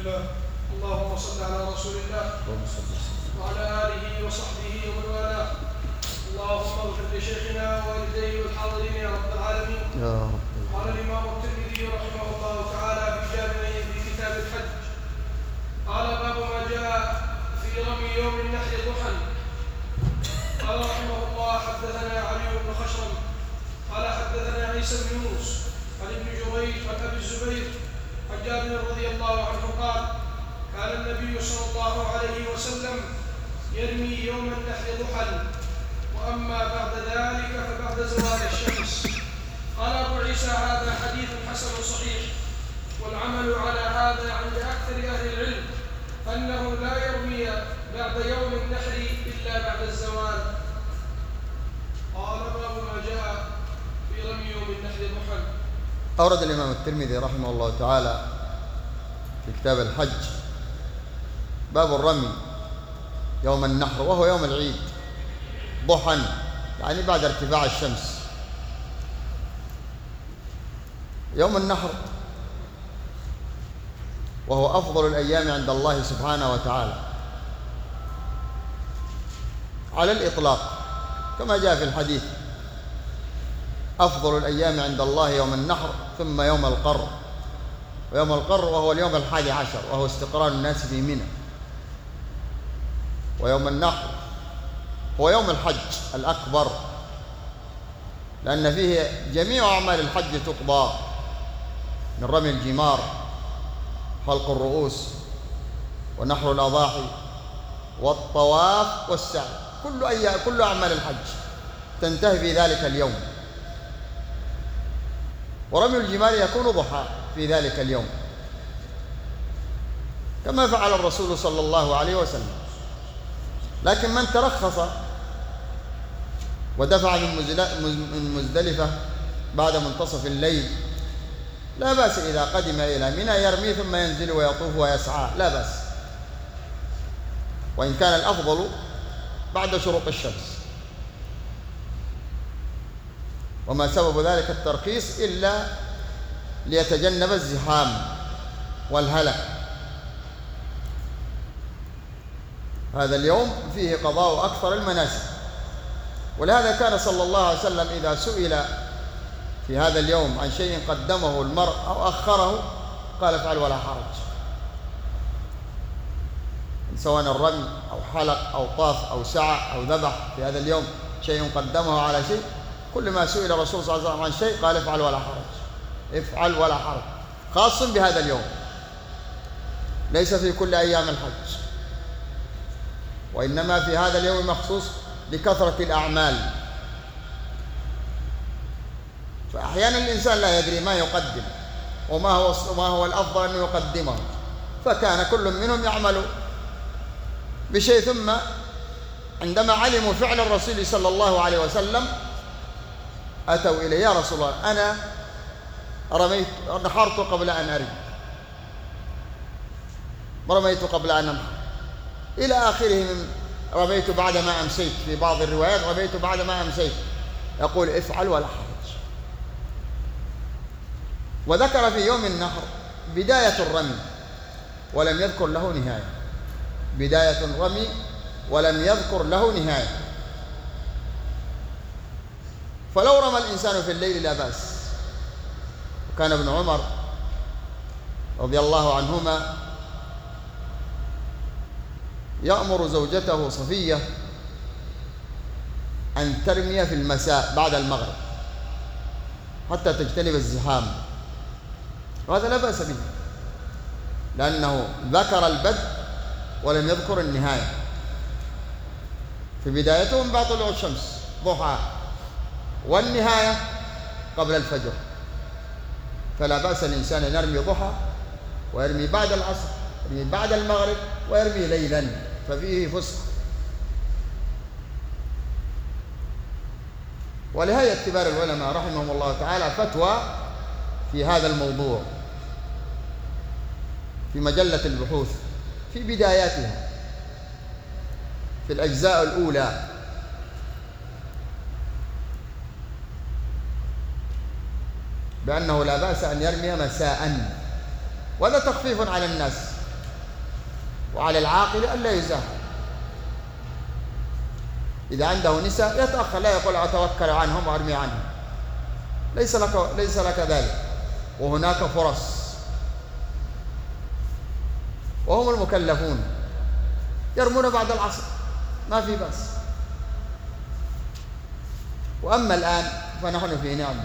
لله. اللهم صل على رسول الله وعلى آله وصحبه ومن والاه. اللهم اغفر لشيخنا ووالديه والحاضرين يا رب العالمين. يا رب. قال الإمام الترمذي رحمه الله تعالى في جامعه في كتاب الحج، قال باب ما جاء في رمي يوم النحر ضحى. قال رحمه الله حدثنا علي بن خشرم قال حدثنا عيسى بن يونس عن ابن جريج عن ابي الزبير عن جابر رضي الله عنه قال كان النبي صلى الله عليه وسلم يرمي يوم النحر ضحى، واما بعد ذلك فبعد زوال الشمس. قال ابو عيسى هذا حديث حسن صحيح، والعمل على هذا عند اكثر اهل العلم انه لا يرمي بعد يوم النحر الا بعد الزوال. قال باب ما جاء في رمي يوم النحر ضحى. أورد الإمام الترمذي رحمه الله تعالى في كتاب الحج باب الرمي يوم النحر، وهو يوم العيد ضحى، يعني بعد ارتفاع الشمس. يوم النحر وهو أفضل الأيام عند الله سبحانه وتعالى على الإطلاق، كما جاء في الحديث: أفضل الأيام عند الله يوم النحر ثم يوم القر. ويوم القر وهو اليوم 11 وهو استقرار الناس في منى. ويوم النحر هو يوم الحج الأكبر، لأن فيه جميع أعمال الحج تقضى، من رمي الجمار، حلق الرؤوس، ونحر الأضاحي، والطواف والسعي. كل أعمال الحج تنتهي في ذلك اليوم. ورمي الجمار يكون ضحى في ذلك اليوم، كما فعل الرسول صلى الله عليه وسلم. لكن من ترخص ودفع من مزدلفة بعد منتصف الليل لا بأس، إذا قدم إلى منى يرمي ثم ينزل ويطوف ويسعى، لا بأس، وإن كان الأفضل بعد شروق الشمس. وما سبب ذلك الترخيص إلا ليتجنب الزحام والهلك. هذا اليوم فيه قضاء أكثر المناسك، ولهذا كان صلى الله عليه وسلم إذا سئل في هذا اليوم عن شيء قدمه المرء أو أخره قال: افعل ولا حرج. سواء الرمي أو حلق أو طاف أو سعى أو ذبح في هذا اليوم شيء قدمه على شيء، كل ما سئل الرسول صلى الله عليه وسلم عن شيء قال: افعل ولا حرج، افعل ولا حرج، خاص بهذا اليوم، ليس في كل أيام الحج، وإنما في هذا اليوم مخصوص لكثرة الأعمال. فأحيانا الإنسان لا يدري ما يقدم وما هو الأفضل أن يقدمه، فكان كل منهم يعمل بشيء، ثم عندما علموا فعل الرسول صلى الله عليه وسلم أتوا إليه: يا رسول الله، أنا نحرت قبل أن أرمي، ورميت قبل أن أنحر، إلى آخره من رميت بعد ما أمسيت، في بعض الروايات رميت بعد ما أمسيت. يقول: افعل ولا حرج. وذكر في يوم النحر بداية الرمي ولم يذكر له نهاية، بداية الرمي ولم يذكر له نهاية. فلو رمى الإنسان في الليل لا بأس. وكان ابن عمر رضي الله عنهما يأمر زوجته صفية أن ترمي في المساء بعد المغرب حتى تجتنب الزحام، وهذا لا بأس به، لأنه ذكر البدء ولم يذكر النهاية. في بدايته من بعد طلوع الشمس ضحى، والنهاية قبل الفجر، فلا بأس الإنسان أن يرمي ضحى ويرمي بعد العصر، يرمي بعد المغرب، ويرمي ليلا، ففيه فسق. ولهيئة كبار العلماء رحمهم الله تعالى فتوى في هذا الموضوع في مجلة البحوث في بداياتها في الأجزاء الأولى، بأنه لا بأس أن يرمي مساء، وهذا تخفيف على الناس، وعلى العاقل ألا يزاحم. إذا عنده نساء يتأخر، لا يقول أتوكل عنهم وأرمي عنهم، ليس لك ذلك، وهناك فرص، وهم المكلفون يرمون بعد العصر ما في بأس. وأما الآن فنحن في نعمة،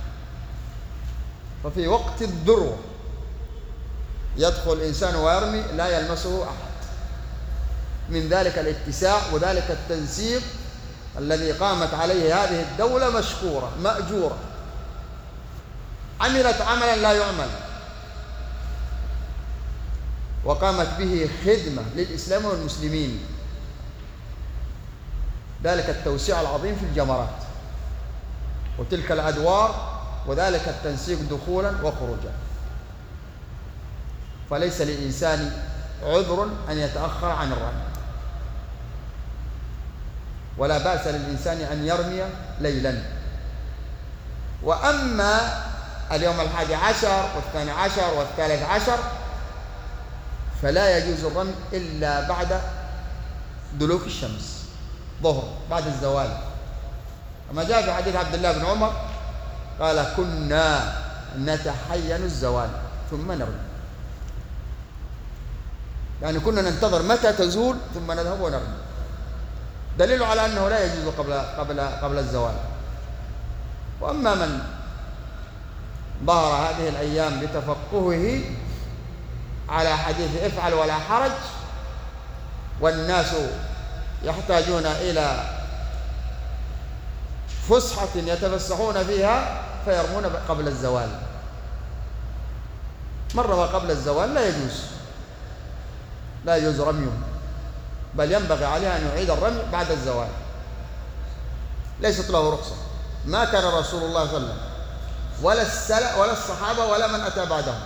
ففي وقت الذروة يدخل الإنسان ويرمي لا يلمسه أحد. من ذلك الاتساع وذلك التنسيق الذي قامت عليه هذه الدولة مشكورة مأجورة، عملت عملا لا يعمل، وقامت به خدمة للإسلام والمسلمين. ذلك التوسيع العظيم في الجمرات وتلك الأدوار وذلك التنسيق دخولا وخروجا. فليس للإنسان عذر أن يتأخر عن الرمي، ولا بأس للإنسان أن يرمي ليلا. وأما اليوم 11 و12 و13 فلا يجوز الرمي إلا بعد دلوك الشمس ظهر بعد الزوال، كما جاء في حديث عبد الله بن عمر قال كنا نتحين الزوال ثم نرمي، يعني كنا ننتظر متى تزول ثم نذهب ونرمي، دليل على أنه لا يجوز قبل الزوال. وأما من ظهر هذه الأيام بتفقهه على حديث افعل ولا حرج، والناس يحتاجون إلى فسحة يتفسحون فيها فيرمون قبل الزوال. من رمى قبل الزوال لا يجوز رميه، بل ينبغي عليه أن يعيد الرمي بعد الزوال، ليست له رخصة. ما كان رسول الله صلى الله عليه وسلم ولا الصحابة ولا من أتى بعدهم،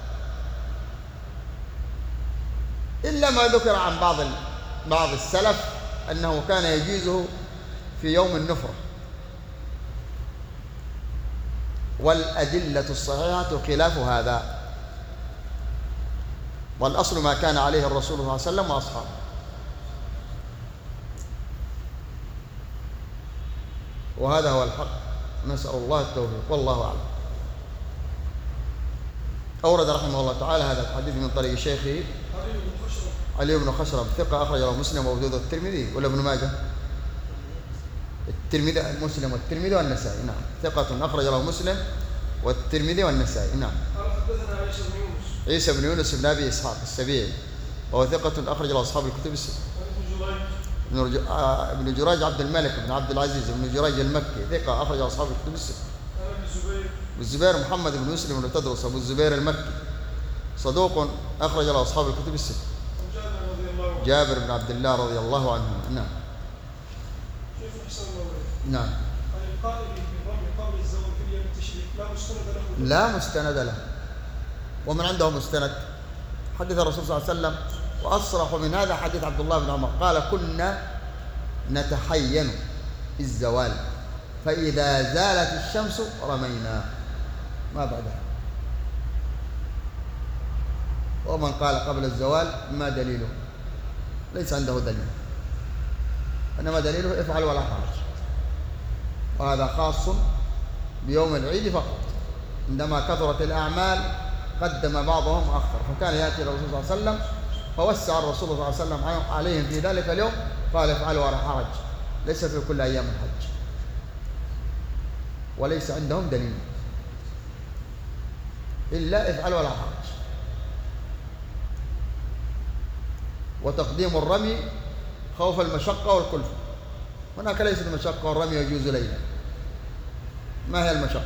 إلا ما ذكر عن بعض السلف أنه كان يجيزه في يوم النفرة، والأدلة الصحيحة خلاف هذا، والأصل ما كان عليه الرسول صلى الله عليه وسلم وأصحابه. وهذا هو الحق، نسأل الله التوفيق، والله أعلم. أورد رحمه الله تعالى هذا الحديث من طريق شيخه علي بن خشرم ثقة أخرج له مسلم وأبو داود والترمذي ولا ابن ماجه؟ الترمذي مسلم والترمذي والنسائي، نعم، ثقة أخرج له مسلم والترمذي والنسائي، نعم. قال حدثنا عيسى بن يونس بن أبي إسحاق السبيعي وهو ثقة أخرج له أصحاب الكتب الستة. ابن جريج عبد الملك بن عبد العزيز بن جريج المكي ثقة أخرج أصحاب الكتب الستة. والزبير محمد بن مسلم بن تدرس أبو الزبير المكي صدوق أخرج له أصحاب الكتب الستة. جابر بن عبد الله رضي الله عنه، نعم. نعم. لا مستند له، ومن عنده مستند حديث الرسول صلى الله عليه وسلم، وأصرح من هذا حديث عبد الله بن عمر قال كنا نتحين الزوال فإذا زالت الشمس رمينا ما بعدها. ومن قال قبل الزوال ما دليله؟ ليس عنده دليل، إنما دليله افعل ولا حرج، وهذا خاص بيوم العيد فقط. عندما كثرت الأعمال قدم بعضهم أخر، فكان يأتي الرسول صلى الله عليه وسلم فوسع الرسول صلى الله عليه وسلم عليهم في ذلك اليوم قال افعلوا ولا حرج، ليس في كل أيام الحج، وليس عندهم دليل إلا افعلوا ولا حرج. وتقديم الرمي خوف المشقة والكلفة، هناك ليست مشقة، والرمي يجوز ليلا. ما هي المشقة؟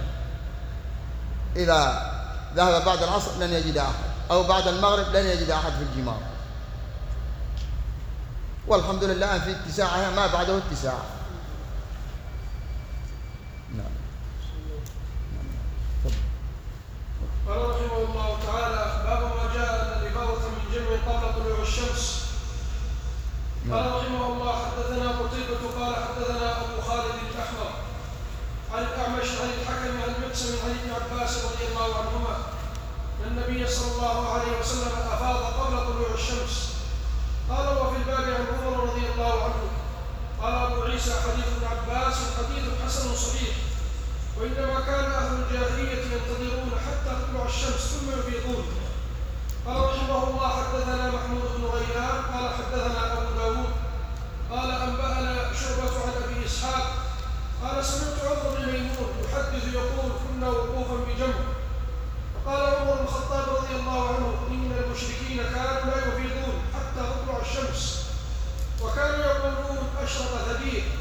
إذا ذهب بعد العصر لن يجد أحد، أو بعد المغرب لن يجد أحد في الجمار، والحمد لله في اتساعها ما بعده اتساع. نعم. قال رحمه الله تعالى باب ما جاء الإفاضة من جمع قبل طلوع الشمس. قال رحمه الله حدثنا قتيبة قال حدثنا أبو خالد الأحمر عن الأعمش عن الحكم عن مقسم عن ابن عباس رضي الله عنهما أن النبي صلى الله عليه وسلم أفاض قبل طلوع الشمس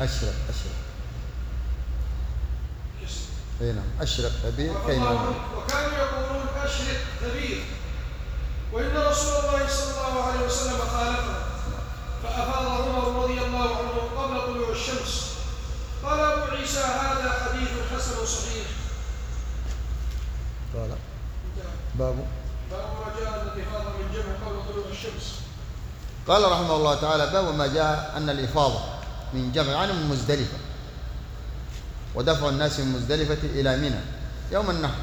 أشرق اي نعم، أشرق ثبير كيما نغير. وكانوا يقولون أشرق ثبير، وإن رسول الله صلى الله عليه وسلم خالفه فأفاض عمر رضي الله عنه قبل طلوع الشمس. قال أبو عيسى هذا حديث حسن صحيح. قال باب ما جاء أن الإفاضة من جمع قبل طلوع الشمس. قال رحمه الله تعالى باب ما جاء أن الإفاضة من جمع، يعني من مزدلفة، ودفع الناس من مزدلفة إلى منى يوم النحر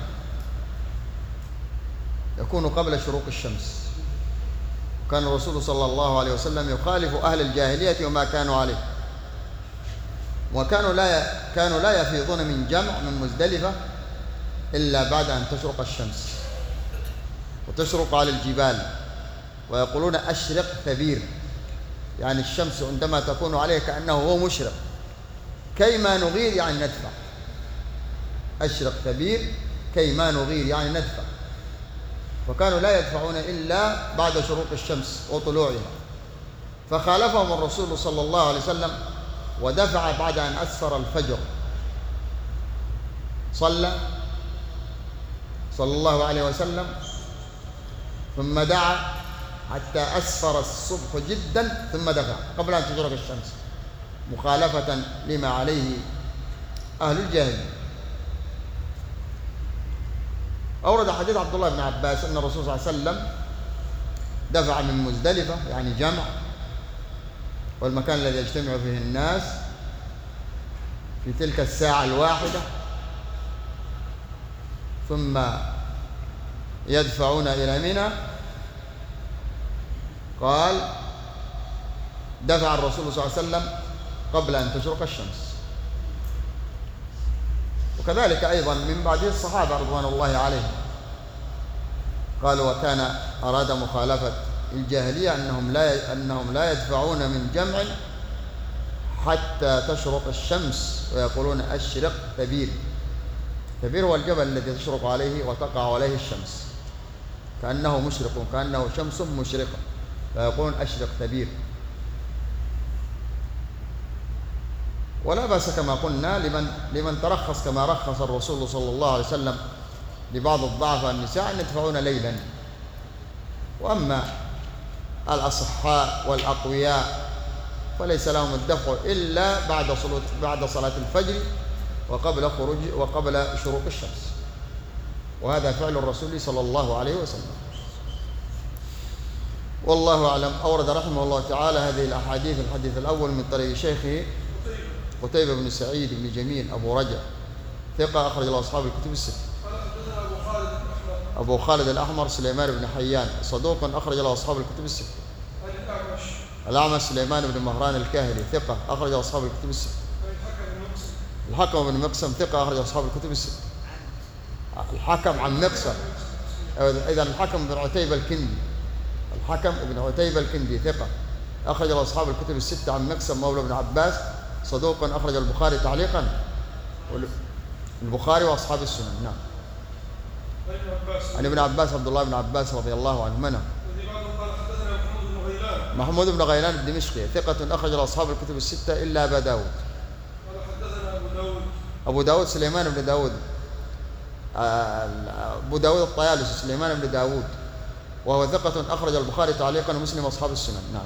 يكون قبل شروق الشمس. كان الرسول صلى الله عليه وسلم يخالف أهل الجاهلية وما كانوا عليه، وكانوا لا يفيضون من جمع من مزدلفة إلا بعد أن تشرق الشمس وتشرق على الجبال، ويقولون أشرق ثبير، يعني الشمس عندما تكون عليه كأنه هو مشرق، كيما نغير يعني ندفع. أشرق ثبير كيما نغير يعني ندفع. وكانوا لا يدفعون إلا بعد شروق الشمس وطلوعها، فخالفهم الرسول صلى الله عليه وسلم ودفع بعد أن أسفر الفجر. صلى الله عليه وسلم ثم دعا حتى أسفر الصبح جدا ثم دفع قبل أن تشرق الشمس، مخالفة لما عليه أهل الجاهلية. أورد حديث عبد الله بن عباس أن الرسول صلى الله عليه وسلم دفع من مزدلفة يعني جمع، والمكان الذي يجتمع فيه الناس في تلك الساعة الواحدة، ثم يدفعون إلى منى. قال دفع الرسول صلى الله عليه وسلم قبل أن تشرق الشمس. وكذلك أيضا من بعده الصحابة رضوان الله عليهم قالوا وكان أراد مخالفة الجاهلية أنهم لا يدفعون من جمع حتى تشرق الشمس، ويقولون أشرق ثبير. ثبير هو الجبل الذي تشرق عليه وتقع عليه الشمس كأنه مشرق، كأنه شمس مشرقة، فيقولون أشرق ثبير. ولا بأس كما قلنا لمن ترخص كما رخص الرسول صلى الله عليه وسلم لبعض الضعفاء النساء أن يدفعون ليلا. وأما الأصحاء والأقوياء فليس لهم الدفع إلا بعد صلاة الفجر وقبل شروق الشمس، وهذا فعل الرسول صلى الله عليه وسلم. والله أعلم. أورد رحمه الله تعالى هذه الأحاديث. الحديث الأول من طريق شيخه قتيبة بن سعيد بن جميل أبو رجع ثقة أخرج له أصحاب الكتب الستة. أبو خالد الأحمر سليمان بن حيان صدوق أخرج له أصحاب الكتب الستة. الأعمش سليمان بن مهران الكاهلي ثقة أخرج له أصحاب الكتب الستة. الحكم بن مقسم ثقة أخرج أصحاب الكتب الستة. الحكم عن مقسم، إذا الحكم بن عتيبة الكندي، الحكم بن عتيبة الكندي ثقة أخرج له أصحاب الكتب الستة عن مقسم مولى بن عباس صدوق أخرج البخاري تعليقا، البخاري وأصحاب السنن. نعم. عن ابن عباس عبد الله بن عباس رضي الله عنهما. محمود بن غيلان الدمشقي ثقة أخرج له أصحاب الكتب الستة إلا أبا داود. أبو داود سليمان بن داود، أبو داود الطيالسي سليمان بن داود، وهو ثقة أخرج البخاري تعليقا ومسلم وأصحاب السنن. نعم.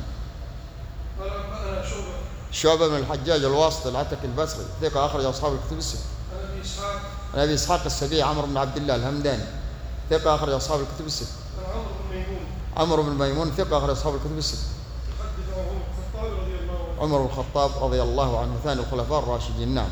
شعبة بن الحجاج الواسطي العتكي البصري ثقة أخرج أصحاب الكتب الستة. عن أبي إسحاق السبيعي عمرو بن عبد الله الهمداني ثقة أخرج أصحاب الكتب الستة. عمرو بن ميمون ثقة أخرج أصحاب الكتب الستة. عمر بن الخطاب رضي الله عنه ثاني الخلفاء الراشدين. نعم.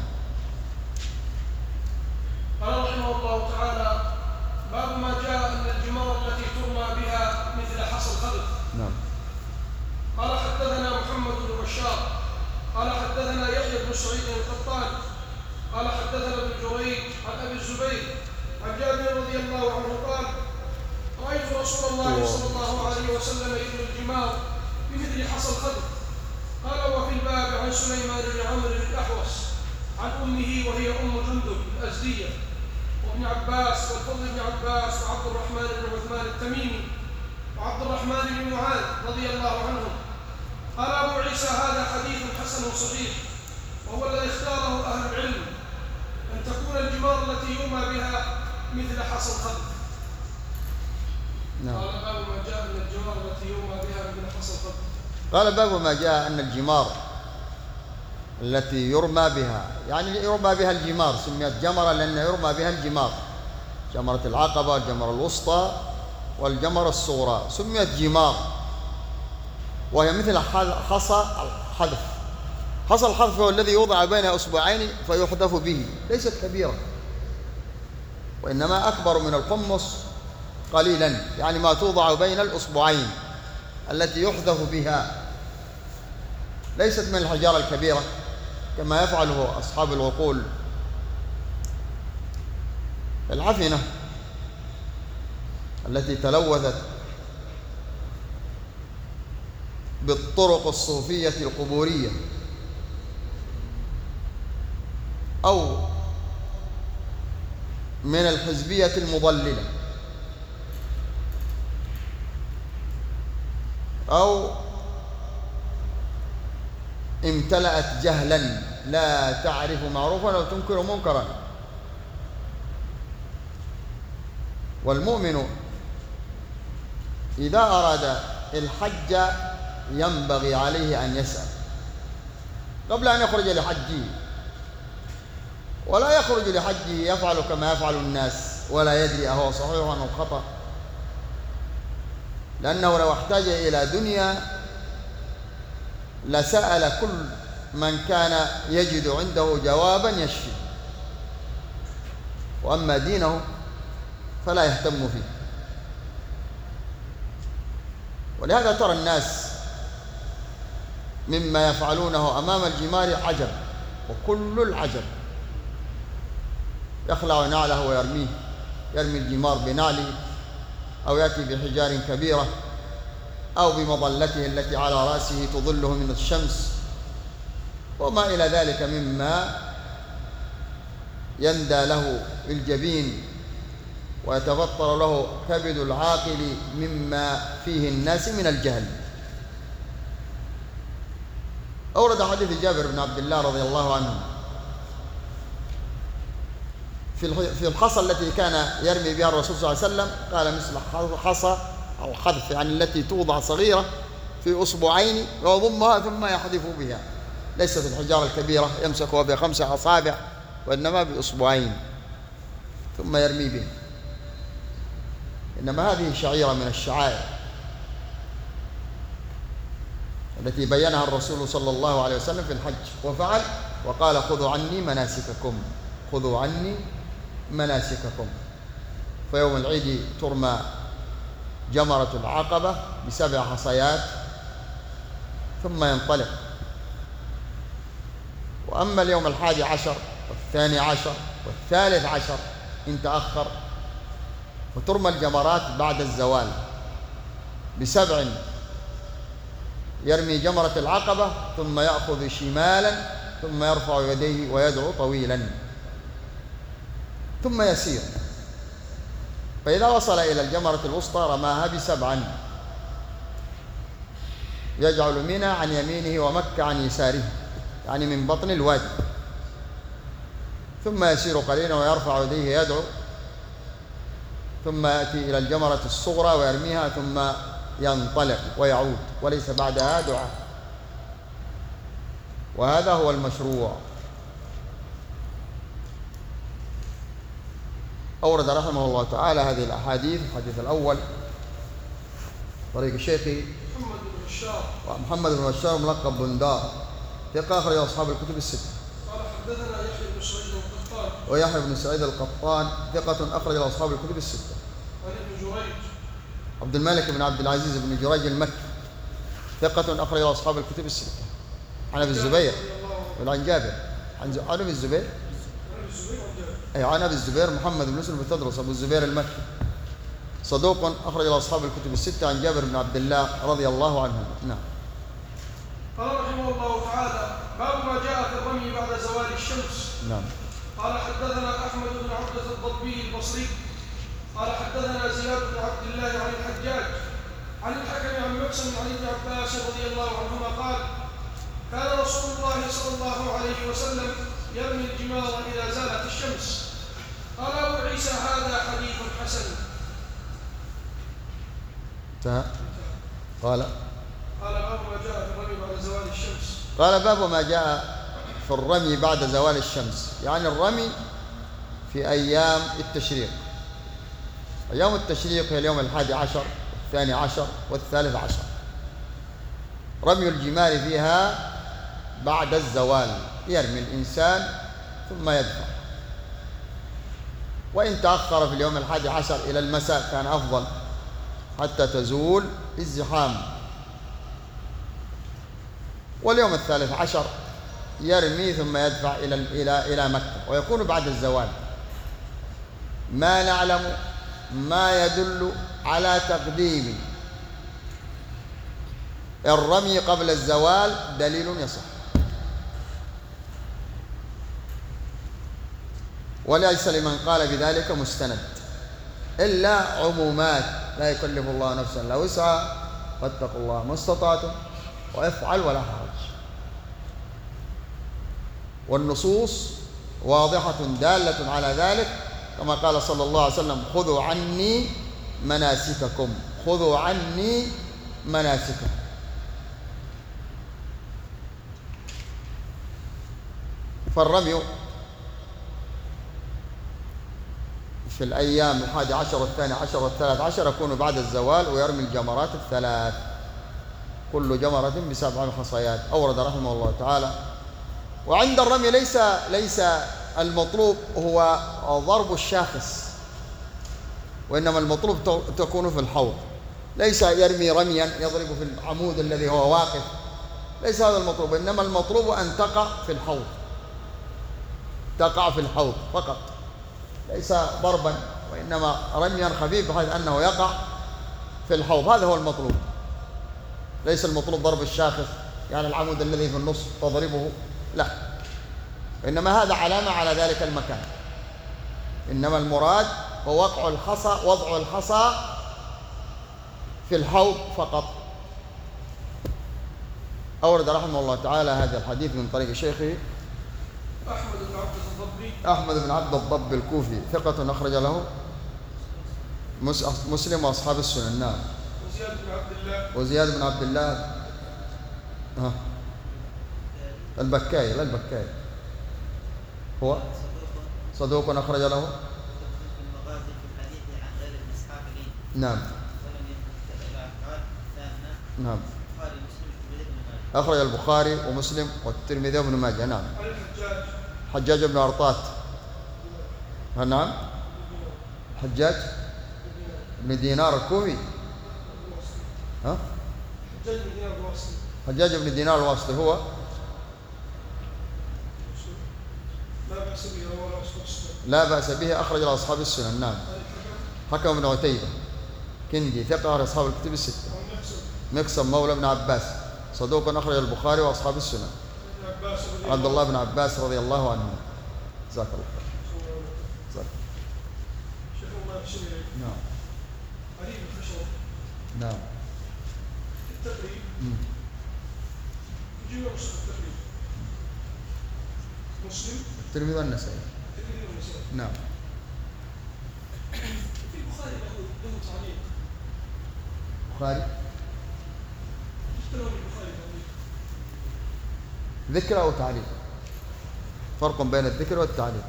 قال رحمه الله تعالى باب ما جاء أن الجمار التي ترمى بها مثل حصى الخلف. نعم. قال حدثنا محمد بن بشار قال حدثنا يحيى بن سعيد القطان قال حدثنا ابن جريج عن ابي الزبير عن جابر رضي الله عنه قال رايت رسول الله صلى الله عليه وسلم يبني الجمار بمثل حصى الخلف. قال وفي الباب عن سليمان بن عمرو الاحوص عن امه وهي ام جندب الازديه وابن عباس والفضل بن عباس وعبد الرحمن بن عثمان التميمي وعبد الرحمن بن معاذ رضي الله عنهم. قال أبو عيسى هذا حديث حسن صحيح، وهو يرمى بها مثل حصى الخذف. نعم. قال باب ما جاء من الجمار التي يرمى بها مثل حصى الخذف. قال باب ما جاء أن الجمار التي يرمى بها، يعني يرمى بها الجمار، سميت جمرة لأن يرمى بها الجمار، جمرة العقبة، الجمرة الوسطى والجمرة الصغرى، سميت جمار، وهي مثل حصى الحذف. حصى الحذف هو الذي يوضع بين أصبعين فيحذف به، ليست كبيرة وإنما أكبر من القمص قليلا، يعني ما توضع بين الأصبعين التي يحذف بها، ليست من الحجارة الكبيرة كما يفعله أصحاب العقول العفنة التي تلوثت بالطرق الصوفية القبورية أو من الحزبية المضللة أو امتلأت جهلا لا تعرف معروفا أو تنكر منكرا. والمؤمن إذا أراد الحج ينبغي عليه أن يسأل قبل أن يخرج لحجه، ولا يخرج لحجه يفعل كما يفعل الناس ولا يدري أهو صحيح أو خطأ، لأنه لو احتاج إلى دنيا لسأل كل من كان يجد عنده جوابا يشفي، وأما دينه فلا يهتم فيه. ولهذا ترى الناس مما يفعلونه أمام الجمار عجب، وكل العجب. يخلع نعله ويرميه، يرمي الجمار بنعله، أو يأتي بحجار كبيرة أو بمظلته التي على رأسه تظله من الشمس وما إلى ذلك مما يندى له الجبين ويتفطر له كبد العاقل مما فيه الناس من الجهل. أورد حديث جابر بن عبد الله رضي الله عنه في الحصى التي كان يرمي بها الرسول صلى الله عليه وسلم، قال مثل حصى أو حذف، يعني التي توضع صغيرة في أصبعين ويضمها ثم يحذف بها، ليست الحجارة الكبيرة يمسكها ب5 أصابع، وإنما بأصبعين ثم يرمي به. إنما هذه شعيرة من الشعائر التي بينها الرسول صلى الله عليه وسلم في الحج وفعل، وقال خذوا عني مناسككم، خذوا عني مناسككم. فيوم العيد ترمى جمرة العقبة ب7 حصيات ثم ينطلق. وأما اليوم 11 وال12 وال13 إن تأخر فترمى الجمرات بعد الزوال ب7، يرمي جمرة العقبة ثم يأخذ شمالا ثم يرفع يديه ويدعو طويلا ثم يسير، فإذا وصل إلى الجمرة الوسطى رماها ب7، يجعل منى عن يمينه ومكة عن يساره، يعني من بطن الوادي، ثم يسير قليلا ويرفع يديه يدعو، ثم يأتي إلى الجمرة الصغرى ويرميها ثم ينطلق ويعود، وليس بعدها دعاء. وهذا هو المشروع. أورد رحمه الله تعالى هذه الأحاديث. الحديث الأول طريق الشيخ محمد بن بشار ملقب بندار، ثقة أخرج أصحاب الكتب الستة. قال حدثنا يحيى بن سعيد القطان، ويحيى بن سعيد القطان ثقة أخرج أصحاب الكتب الستة. عن ابن جريج عبد الملك بن عبد العزيز بن جريج المكي ثقة أخرج أصحاب الكتب الستة. عن أبي الزبير ولا عن جابر؟ عن أبي الزبير، أي عن أبي الزبير محمد بن مسلم بن تدرس أبو الزبير المكي صدوق أخرج أصحاب الكتب الستة. عن جابر بن عبد الله رضي الله عنه. نعم. قال رحمه الله تعالى باب ما جاء في الرمي بعد زوال الشمس. نعم. قال حدثنا أحمد بن عبدة الضبي البصري قال حدثنا زياد بن عبد الله عن الحجاج عن الحكم عن مقسم عن ابن عباس رضي الله عنهما قال كان رسول الله صلى الله عليه وسلم يرمي الجمار إذا زالت الشمس. قال أبو عيسى هذا حديث حسن. انتهى. قال باب ما جاء في الرمي بعد زوال الشمس. قال باب ما جاء في الرمي بعد زوال الشمس، يعني الرمي في أيام التشريق. أيام التشريق هي اليوم 11 والثاني والثالث عشر. رمي الجمار فيها بعد الزوال، يرمي الإنسان ثم يدفع، وإن تأخر في اليوم 11 إلى المساء كان أفضل حتى تزول الزحام. واليوم 13 يرمي ثم يدفع إلى مكة، ويكون بعد الزوال. ما نعلم ما يدل على تقديم الرمي قبل الزوال دليل يصح، وليس لمن قال بذلك مستند إلا عمومات: لا يكلف الله نفسا إلا وسعها، واتقوا الله ما استطعتم، وافعل ولا حرج. والنصوص واضحة دالة على ذلك، كما قال صلى الله عليه وسلم: خذوا عني مناسككم، خذوا عني مناسككم. فالرمي في الأيام 11 والثاني عشر والثالث عشر يكون بعد الزوال، ويرمي الجمرات الثلاث، كل جمرة ب7 خصيات. أورد رحمه الله تعالى. وعند الرمي ليس المطلوب هو ضرب الشاخص، وإنما المطلوب تكون في الحوض. ليس يرمي رميا يضرب في العمود الذي هو واقف، ليس هذا المطلوب، إنما المطلوب أن تقع في الحوض، تقع في الحوض فقط، ليس ضربا، وإنما رميا خفيف بحيث أنه يقع في الحوض. هذا هو المطلوب، ليس المطلوب ضرب الشاخص، يعني العمود الذي في النص تضربه، لا، إنما هذا علامة على ذلك المكان. إنما المراد هو وضع الحصى في الحوض فقط. أورد رحمه الله تعالى هذا الحديث من طريق شيخه أحمد بن عبد الضبي الكوفي، ثقة أخرج له مسلم وأصحاب السنن. نعم. وزياد بن عبد الله البكائي، لا البكائي، هو صدوق أخرج له. نعم. نعم. أخرج البخاري ومسلم والترمذي وابن ماجه. نعم. حجاج بن أرطاة. نعم. حجاج بن دينار الكوفي. حجاج بن دينار الواسطي هو لا بأس به، أخرج له أصحاب السنن. نعم. حكم بن عتيبة كندي، ثقة أصحاب الكتب الستة. مقسم مولى بن عباس، صدوق أخرج البخاري وأصحاب السنن. عبد الله بن عباس رضي الله عنه. جزاك الله خير. نعم. نعم. الترمذي والنسائي. نعم. في البخاري له تعليق. البخاري ذكر أو تعليق؟ فرق بين الذكر والتعليق.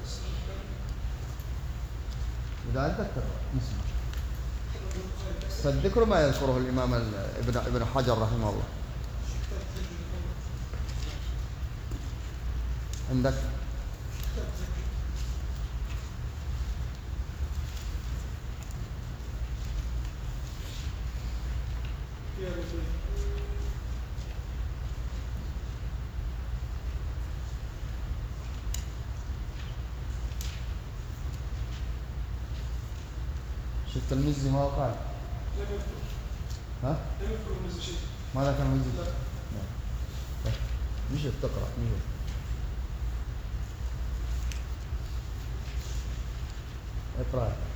إذا أتذكر نسمع. فالذكر ما يذكره الإمام ابن حجر رحمه الله. عندك؟ شفت المزي ما قال؟ ها؟ ماذا كان المزي؟ لا. مش تقرأ مش اقرأ.